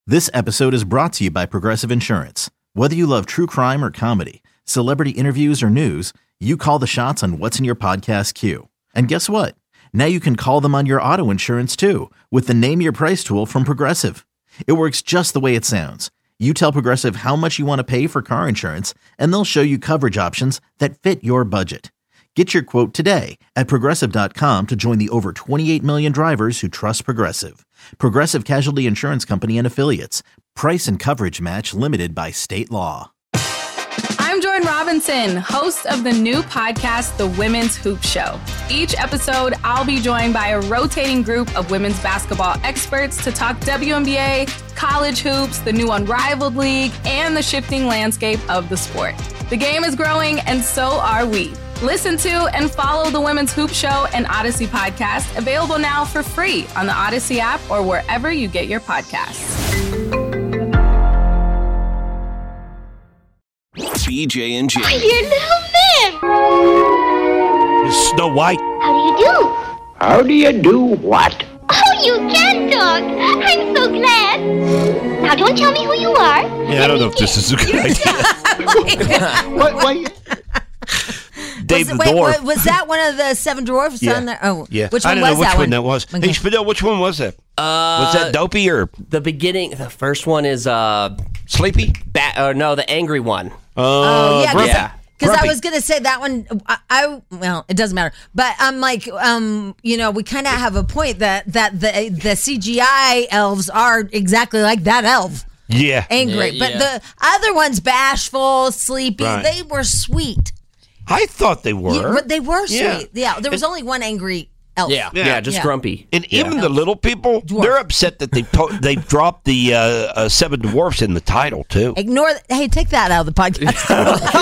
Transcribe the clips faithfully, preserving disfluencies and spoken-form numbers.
This episode is brought to you by Progressive Insurance. Whether you love true crime or comedy, celebrity interviews or news, you call the shots on what's in your podcast queue. And guess what? Now you can call them on your auto insurance too with the Name Your Price tool from Progressive. It works just the way it sounds. You tell Progressive how much you want to pay for car insurance, and they'll show you coverage options that fit your budget. Get your quote today at Progressive dot com to join the over twenty-eight million drivers who trust Progressive. Progressive Casualty Insurance Company and Affiliates. Price and coverage match limited by state law. I'm Jordan Robinson, host of the new podcast, The Women's Hoop Show. Each episode, I'll be joined by a rotating group of women's basketball experts to talk W N B A, college hoops, the new Unrivaled League, and the shifting landscape of the sport. The game is growing, and so are we. Listen to and follow the Women's Hoop Show and Odyssey podcast, available now for free on the Odyssey app or wherever you get your podcasts. B J and Jamie. Oh, you're little man. It's Snow White. How do you do? How do you do what? Oh, you can talk. I'm so glad. Now, don't tell me who you are. Yeah, I don't know if this is a good idea. What? What? Dave was, the wait, Dwarf. Was that one of the seven dwarfs Yeah. on there? Oh, Yeah. Which I one don't was know which that one one? that was. Okay. Hey, Spadell, which one was that? Uh, was that Dopey or the beginning? The first one is uh, Sleepy? bat. Or no, the angry one. Oh, yeah. Grumpy. Yeah. Because I Grumpy. was gonna say that one. I, I well, it doesn't matter. But I'm like, um, you know, we kind of have a point that that the the C G I elves are exactly like that elf, Yeah. angry. Yeah, but yeah. the other ones, bashful, sleepy, Right. they were sweet. I thought they were. Yeah, but they were Yeah. sweet. Yeah, there was only one angry elf. Yeah, Yeah. yeah, just Yeah. grumpy. And even the little people, Dwarf. they're upset that they to- they dropped the uh, uh, Seven Dwarfs in the title, too. Ignore. Th- hey, take that out of the podcast.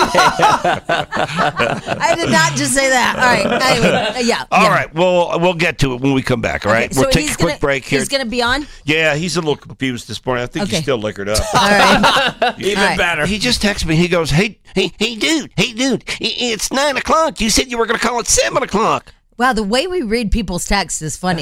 I did not just say that. All right. Anyway, uh, yeah. All yeah. right, well, we'll get to it when we come back, all right? Okay, so we'll take a he's quick gonna, break here. He's going to be on. Yeah, he's a little confused this morning. I think Okay. he's still liquored up. All right. Even All right. better. He just texted me. He goes, hey, hey, hey, dude, hey, dude, i- it's nine o'clock. You said you were going to call at seven o'clock. Wow, the way we read people's texts is funny.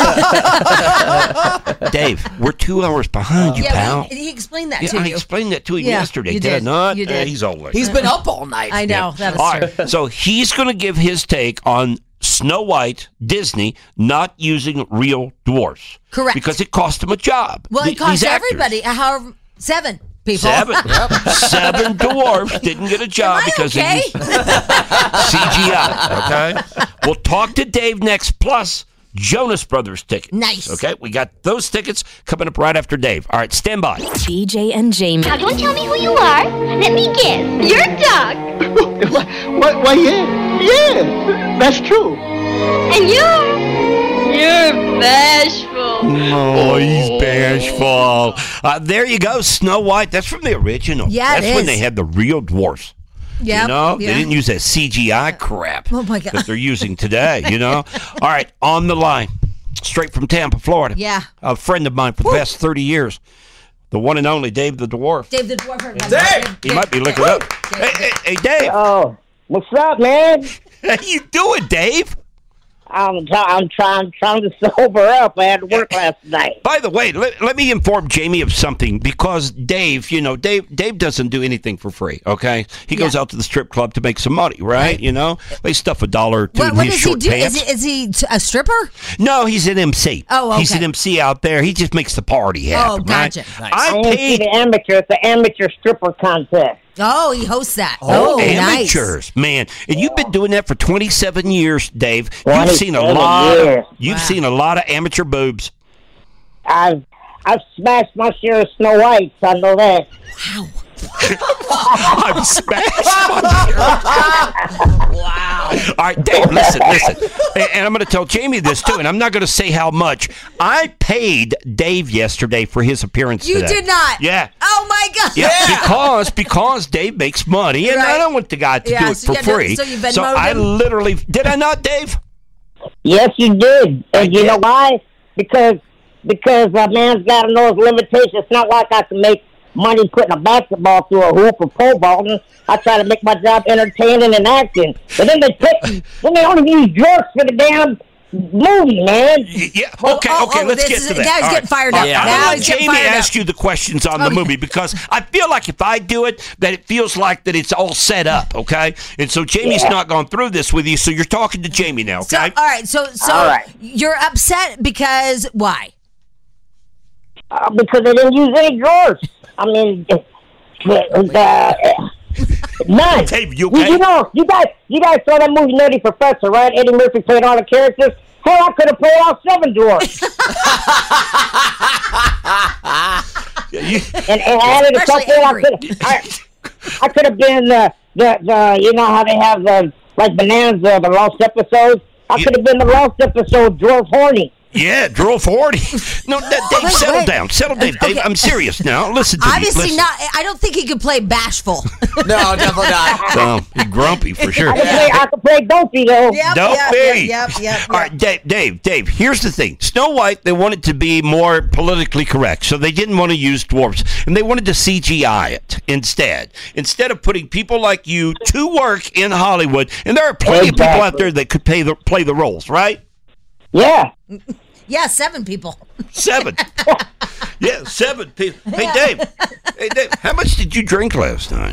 Dave, we're two hours behind you, yeah, pal. he, he explained that Yeah, to I you. explained that to him Yeah, yesterday. you did, I did. not? You Uh, did. he's old. He's been up all night. I know that is All true. right, so he's going to give his take on Snow White, Disney, not using real dwarfs. Correct. Because it cost him a job. Well, Th- it cost these actors. everybody. However, seven people. Seven. Seven dwarfs didn't get a job Am I because okay? they used C G I. Okay? We'll talk to Dave next, plus Jonas Brothers tickets. Nice. Okay? We got those tickets coming up right after Dave. All right, stand by. B J and Jamie. Now, don't tell me who you are. Let me guess. You're Doug. What? What? Why, yeah. Yeah. That's true. And you're... You're bashful. Oh, he's bashful. Uh, there you go, Snow White. That's from the original. Yeah, it That's when is. they had the real dwarfs. Yep, You know, yeah. they didn't use that C G I crap Oh, my God. that they're using today, you know? All right, on the line, straight from Tampa, Florida. Yeah. A friend of mine for the past thirty years, the one and only Dave the Dwarf. Dave the Dwarf. everybody. Dave! He might be looking up. Hey, hey, hey, Dave. Oh, what's up, man? How you doing, Dave? I'm try- I'm trying trying to sober up. I had to work last night. By the way, let, let me inform Jamie of something, because Dave, you know, Dave Dave doesn't do anything for free, okay? He goes Yeah. out to the strip club to make some money, right? You know? They stuff a dollar or two What, in what his does he short do? pants. Is he, is he t- a stripper? No, he's an M C. Oh, He's okay. an M C out there. He just makes the party happen, Oh, gotcha. right? I I want to see paid the amateur. It's the amateur stripper contest. Oh, he hosts that. Oh, Oh, nice. amateurs, man! And you've been doing that for twenty-seven years, Dave. You've seen a twenty-seven lot. years. You've Wow. seen a lot of amateur boobs. I've I've smashed my share of Snow White. I know that. I'm smashed. Wow. All right, Dave, listen, listen. And, and I'm going to tell Jamie this, too, and I'm not going to say how much. I paid Dave yesterday for his appearance You today. did not. Yeah. Oh my God. Yeah, because because Dave makes money, and I Right. don't want the guy to Yeah, do it so for you had to- free. so you Venmo'd so I him? literally did. I not, Dave? Yes, you did. And you know why? Because because a man's got to know his limitations. It's not like I can make money putting a basketball through a hoop or pole vaulting. I try to make my job entertaining and acting. But then they pick, then they only use jerks for the damn movie, man. Yeah. Well, Okay. oh, okay. oh, let's this get is- to that. now he's All getting fired up. All right, Now I'm gonna let he's getting Jamie fired up. ask you the questions on the movie because I feel like if I do it, that it feels like that it's all set up. Okay. And so Jamie's Yeah. not gone through this with you, so you're talking to Jamie now. So, Okay. all right. So, so All right. you're upset because why? Uh, because they didn't use any drawers. I mean, the, the, uh, none. Dave, you You, okay? you know, you guys, you guys saw that movie Nutty Professor, right? Eddie Murphy played all the characters. Hell, I could have played all seven drawers. Yeah, you- and, and added a Especially couple. I angry. could, I, I could have been the, the, the, you know how they have the like Bonanza, the lost episodes. I Yeah. could have been the lost episode, Dwarf Horny. Yeah, drove forty. No, that, Dave, Wait, settle wait. down. Settle, Dave. Dave, Okay. I'm serious now. Listen to me. Obviously Listen. not. I don't think he could play bashful. No, definitely not. Um, he's grumpy for sure. I could play, I could play Dopey though. Yep, Don't yep, be. yep, yep, yep, All right, Dave, Dave, Dave, here's the thing. Snow White, they wanted to be more politically correct, so they didn't want to use dwarfs, and they wanted to C G I it instead. Instead of putting people like you to work in Hollywood, and there are plenty of people out Exactly. there that could play the, play the roles, right? Yeah. Yeah, seven people. Seven. Yeah, seven people. Hey, Dave. Hey, Dave, how much did you drink last night?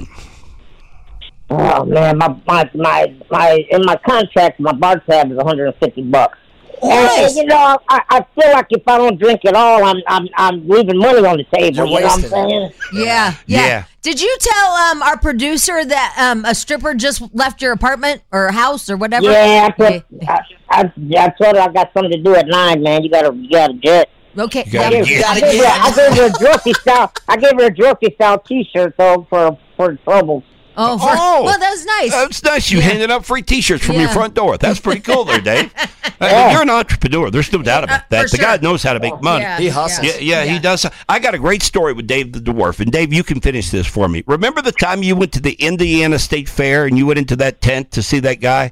Oh man, my my my, my in my contract, my bar tab is one hundred fifty bucks. And, and, you know, I, I feel like if I don't drink at all, I'm I'm I'm leaving money on the table. You're You know what I'm wasting saying? Yeah, yeah. Yeah. Did you tell um, our producer that um, a stripper just left your apartment or house or whatever? Yeah, I, put, Okay. I, I I told her I got something to do at nine, man. You gotta you gotta get. Okay. You gotta yeah. get- I gave, her, I gave her a Dorothy style. I gave her a Dorothy style T-shirt though for for trouble. Oh, for, Oh. well, that was nice. That's nice. You Yeah. handed out free T-shirts from your Yeah. front door. That's pretty cool there, Dave. I mean, Yeah. you're an entrepreneur. There's no doubt about Uh, that. for The guy sure. knows how to make money. Yeah, He hustles. Yeah, yeah, he does. I got a great story with Dave the Dwarf. And Dave, you can finish this for me. Remember the time you went to the Indiana State Fair and you went into that tent to see that guy?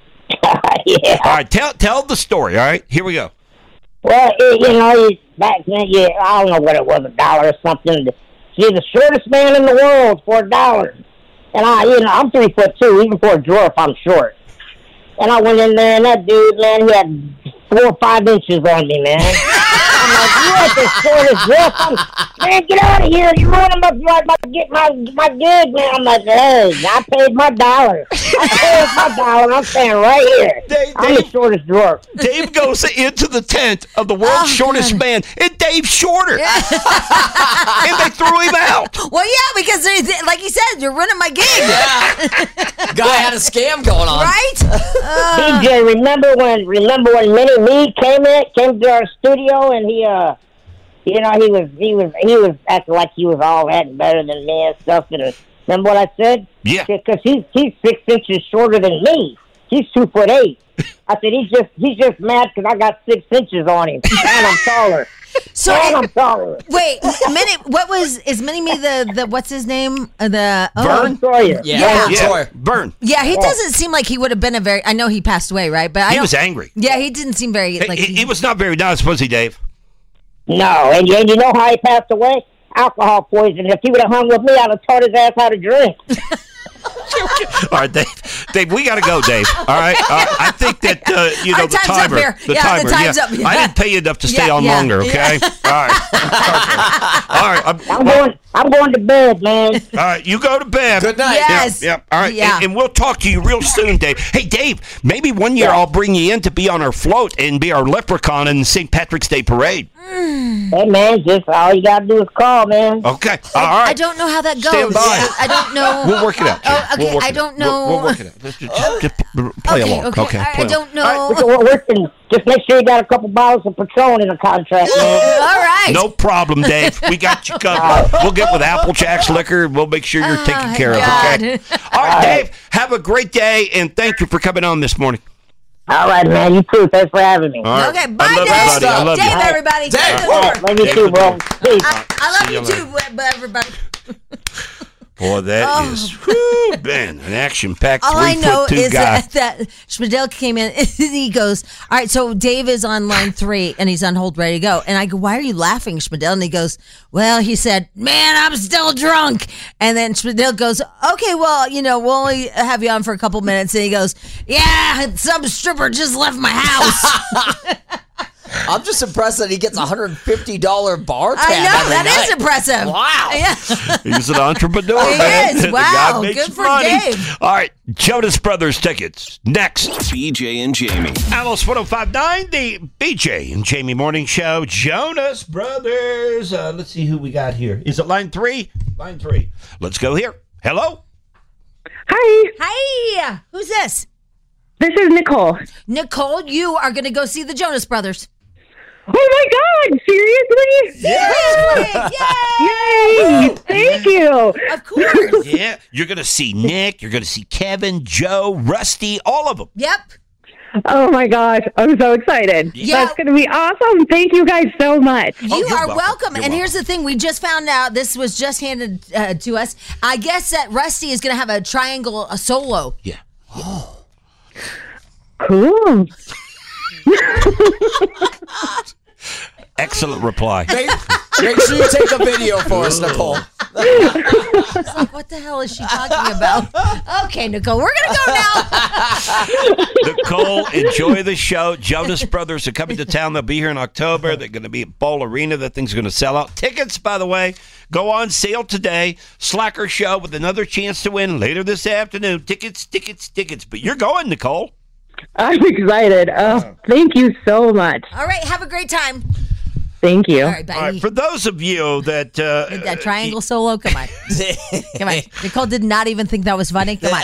Yeah. All right, tell tell the story. All right, here we go. Well, it, you know, it, back then, yeah, I don't know what it was, a dollar or something. To see the shortest man in the world for a dollar. And I, you know, I'm three foot two, even for a dwarf, I'm short. And I went in there, and that dude, man, he had four or five inches on me, man. I'm like, you ain't the shortest dwarf. I'm, man, get out of here. You're ruining my, my, my, get my, my gig, man. I'm like, hey, I paid my dollar. I paid my dollar. I'm staying right here. Dave, I'm the Dave. shortest dwarf. Dave goes into the tent of the world's Oh, shortest God. man, and Dave's shorter. And they threw him out. Well, yeah, because they- they- like you said, you're running my gig, Guy had a scam going on. right? D J, remember when remember when Mini Me came in came to our studio and he uh you know he was he was he was acting like he was all that and better than me and stuff and remember what I said? Yeah. Because he's he's six inches shorter than me. He's two foot eight. I said he's just he's just mad because I got six inches on him and I'm taller. So, and I'm taller. wait, Minnie, what was is Minnie Me the the what's his name? Uh, the oh, Vern? Sawyer. Yeah. Yeah. Yeah, Sawyer. burn. Yeah, he doesn't seem like he would have been a very. I know he passed away, right? But I He don't- was angry. Yeah, he didn't seem very like. he, he was not very nice, was he, Dave? No, and, and you know how he passed away? Alcohol poisoning. If he would have hung with me, I'd have taught his ass how to drink. All right, Dave. Dave, we got to go, Dave. All right. All right. I think that uh, you know Our the time's up timer. here. The Yeah, the timer. time's yeah. up. Yeah. I didn't pay you enough to stay Yeah, on yeah, longer. Okay. All right. All right. I'm, I'm going I'm going to bed, man. all right. You go to bed. Good night. Yes. Yep. All right. Yeah. And, and we'll talk to you real soon, Dave. Hey, Dave. Maybe one year I'll bring you in to be on our float and be our leprechaun in the Saint Patrick's Day parade. Hey, man, just all you got to do is call, man. Okay. All right. I don't know how that goes. Stand by. I don't know. We'll work it out. Jim. Oh, okay. We'll work I it out. don't We'll- know. We'll, work it out. Just, just, just play okay, along. okay. Okay. I, play I don't along. know. All right. We're working. Just make sure you got a couple bottles of Patron in the contract, man. All right. No problem, Dave. We got you covered. We'll get with Applejack's Liquor. We'll make sure you're taken Oh, care God. of. Okay. All right, Dave. Have a great day, and thank you for coming on this morning. All right, man. You too. Thanks for having me. All right. Okay. Bye, I love Dave. you, buddy. I love Dave, you. everybody. Dave. Dave. All right, love you too, bro. Peace. I, I love See you you too, but everybody. Boy, that Oh. is, whew, man, an action-packed All I know three-foot-two is guy. that, that Schmidl came in and he goes, all right, so Dave is on line three and he's on hold, ready to go. And I go, why are you laughing, Schmidl? And he goes, well, he said, man, I'm still drunk. And then Schmidl goes, okay, well, you know, we'll only have you on for a couple minutes. And he goes, yeah, some stripper just left my house. I'm just impressed that he gets a one hundred fifty dollars bar tab. I know, every that night. is impressive. Wow. Yeah. He's an entrepreneur, He man. is. The Wow. guy makes Good for money. Dave. All right, Jonas Brothers tickets next. B J and Jamie. Alice one oh five point nine, the B J and Jamie Morning Show. Jonas Brothers. Uh, let's see who we got here. Is it line three? Line three. Let's go here. Hello? Hi, Hi. Who's this? this is Nicole. Nicole, you are going to go see the Jonas Brothers. Oh my God, seriously? Seriously. Yay. Yay! Thank you. Of course. Yeah. You're going to see Nick. You're going to see Kevin, Joe, Rusty, all of them. Yep. Oh my gosh, I'm so excited. Yeah. That's going to be awesome. Thank you guys so much. You Oh, you're are welcome. welcome. You're And here's the thing. We just found out, this was just handed uh, to us. I guess that Rusty is going to have a triangle, a solo. Yeah. Cool. Excellent reply. Make, make sure you take a video for us, Nicole. It's like, what the hell is she talking about? Okay, Nicole, we're going to go now. Nicole, enjoy the show. Jonas Brothers are coming to town. They'll be here in October. They're going to be at Bowl Arena. That thing's going to sell out. Tickets, by the way, go on sale today. Slacker Show with another chance to win later this afternoon. Tickets, tickets, tickets. But you're going, Nicole. I'm excited. Oh, thank you so much. All right, have a great time. Thank you. All right, bye. All right, for those of you that... Uh, That triangle solo, come on. Come on. Nicole did not even think that was funny. Come on.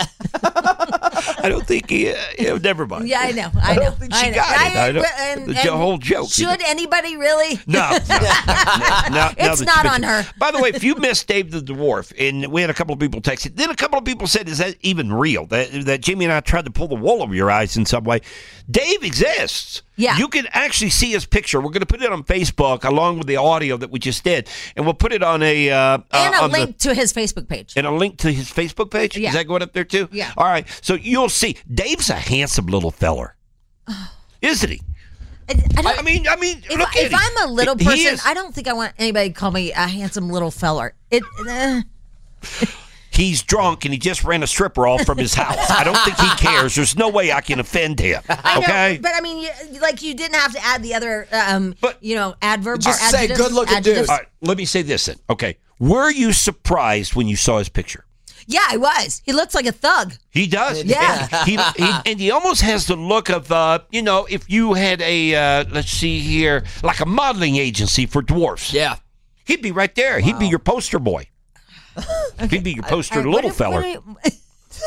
I don't think he... Uh, yeah, never mind. Yeah, I know. I know. don't think she I know. got it. I don't- but- and- the and whole joke. Should anybody really? No, no, no, no, now It's that you not mention- on her. By the way, if you missed Dave the Dwarf, and we had a couple of people text it, then a couple of people said, "Is that even real?" That that Jamie and I tried to pull the wool over your eyes in some way. Dave exists. Yeah. You can actually see his picture. We're going to put it on Facebook along with the audio that we just did, and we'll put it on a uh, And uh, a on the- link to his Facebook page. and a link to his Facebook page. Yeah. Is that going up there too? Yeah. All right. So you'll see. Dave's a handsome little feller, isn't he? I, I, don't, I mean, I mean, if, look at if him. I'm a little He person, is. I don't think I want anybody to call me a handsome little feller. It. Uh, He's drunk and he just ran a stripper off from his house. I don't think he cares. There's no way I can offend him. I know, Okay? but I mean, you, like you didn't have to add the other, um, But- you know, adverbs. Just or say adjectives, good-looking dude. adjectives. All right, let me say this then. Okay. Were you surprised when you saw his picture? Yeah, I was. He looks like a thug. He does. Yeah. He, he, and he almost has the look of, uh, you know, if you had a, uh, let's see here, like a modeling agency for dwarfs. Yeah. He'd be right there. He'd be your poster boy. He'd be your poster All right, little what if- feller. what if-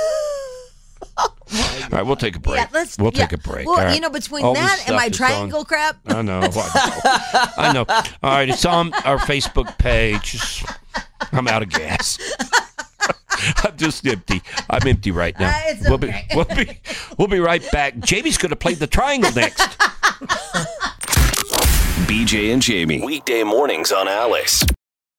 All right, we'll take a break. Yeah, let's. we'll yeah. take a break. Well, all right? you know, between All this that and stuff my is triangle on- crap. I know. I know. I know. All right, it's on our Facebook page. I'm out of gas. I'm just empty. I'm empty right now. Uh, it's we'll okay. be we'll be we'll be right back. Jamie's going to play the triangle next. B J and Jamie. Weekday mornings on Alice.